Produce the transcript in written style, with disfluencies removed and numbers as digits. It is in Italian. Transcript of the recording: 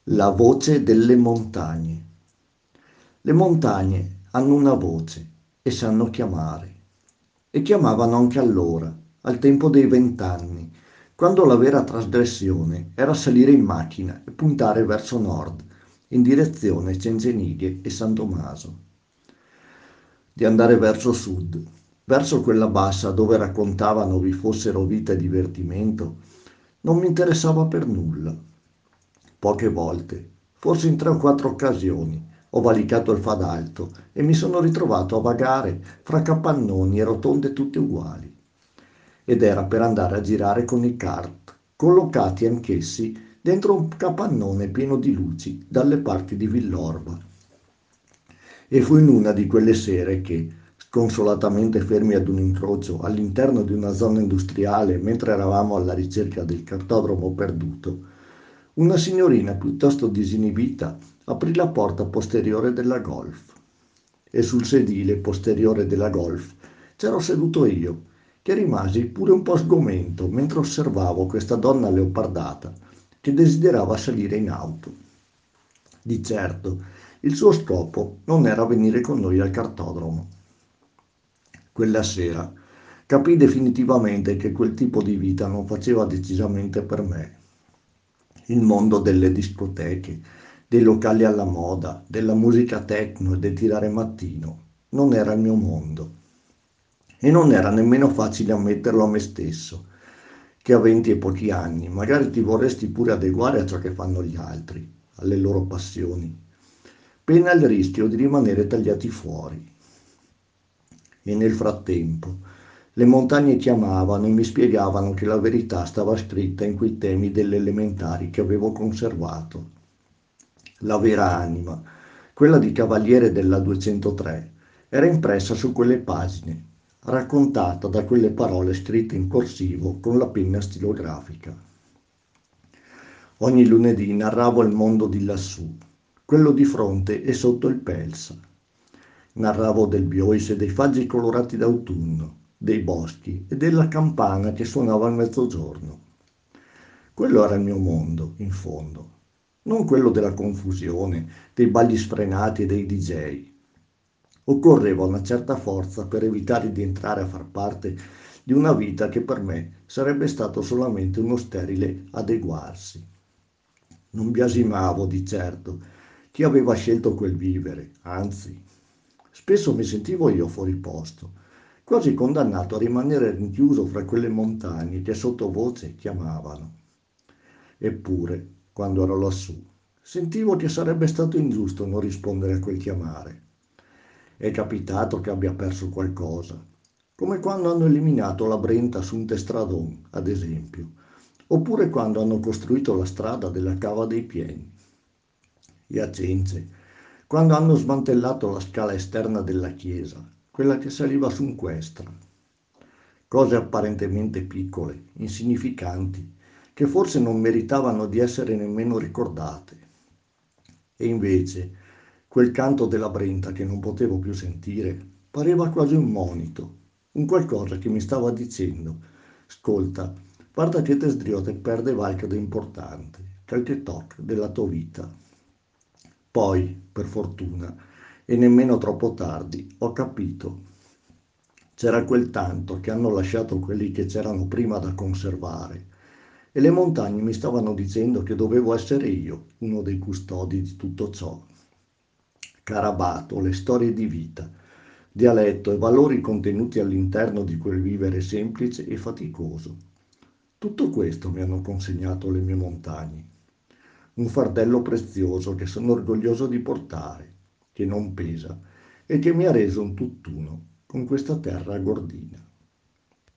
La voce delle montagne. Le montagne hanno una voce e sanno chiamare. E chiamavano anche allora, al tempo dei 20 anni, quando la vera trasgressione era salire in macchina e puntare verso nord, in direzione Cencenighe e San Tommaso. Di andare verso sud, verso quella bassa dove raccontavano vi fossero vita e divertimento, non mi interessava per nulla. Poche volte, forse in 3 o 4 occasioni, ho valicato il Fadalto e mi sono ritrovato a vagare fra capannoni e rotonde tutte uguali. Ed era per andare a girare con i kart, collocati anch'essi dentro un capannone pieno di luci dalle parti di Villorba. E fu in una di quelle sere che, sconsolatamente fermi ad un incrocio all'interno di una zona industriale mentre eravamo alla ricerca del cartodromo perduto, una signorina piuttosto disinibita aprì la porta posteriore della Golf e sul sedile posteriore della Golf c'ero seduto io, che rimasi pure un po' sgomento mentre osservavo questa donna leopardata che desiderava salire in auto. Di certo, il suo scopo non era venire con noi al cartodromo. Quella sera capii definitivamente che quel tipo di vita non faceva decisamente per me. Il mondo delle discoteche, dei locali alla moda, della musica techno e del tirare mattino non era il mio mondo. E non era nemmeno facile ammetterlo a me stesso, che a 20 e pochi anni magari ti vorresti pure adeguare a ciò che fanno gli altri, alle loro passioni, pena il rischio di rimanere tagliati fuori. E nel frattempo le montagne chiamavano e mi spiegavano che la verità stava scritta in quei temi delle elementari che avevo conservato. La vera anima, quella di Cavaliere della 203, era impressa su quelle pagine, raccontata da quelle parole scritte in corsivo con la penna stilografica. Ogni lunedì narravo il mondo di lassù, quello di fronte e sotto il Pelsa. Narravo del Biois e dei faggi colorati d'autunno, dei boschi e della campana che suonava a mezzogiorno. Quello era il mio mondo, in fondo, non quello della confusione, dei balli sfrenati e dei DJ. Occorreva una certa forza per evitare di entrare a far parte di una vita che per me sarebbe stato solamente uno sterile adeguarsi. Non biasimavo di certo chi aveva scelto quel vivere, anzi, spesso mi sentivo io fuori posto, quasi condannato a rimanere rinchiuso fra quelle montagne che sottovoce chiamavano. Eppure, quando ero lassù, sentivo che sarebbe stato ingiusto non rispondere a quel chiamare. È capitato che abbia perso qualcosa, come quando hanno eliminato la Brenta su un testradon, ad esempio, oppure quando hanno costruito la strada della Cava dei Pieni. E a Cence, quando hanno smantellato la scala esterna della chiesa, quella che saliva su un questra. Cose apparentemente piccole, insignificanti, che forse non meritavano di essere nemmeno ricordate. E invece, quel canto della Brenta che non potevo più sentire, pareva quasi un monito, un qualcosa che mi stava dicendo: ascolta, guarda che te sdriote perde qualche da importante, qualche toc della tua vita. Poi, per fortuna, e nemmeno troppo tardi, ho capito. C'era quel tanto che hanno lasciato quelli che c'erano prima da conservare, e le montagne mi stavano dicendo che dovevo essere io uno dei custodi di tutto ciò. Carabato, le storie di vita, dialetto e valori contenuti all'interno di quel vivere semplice e faticoso. Tutto questo mi hanno consegnato le mie montagne. Un fardello prezioso che sono orgoglioso di portare, che non pesa e che mi ha reso un tutt'uno con questa terra gordina.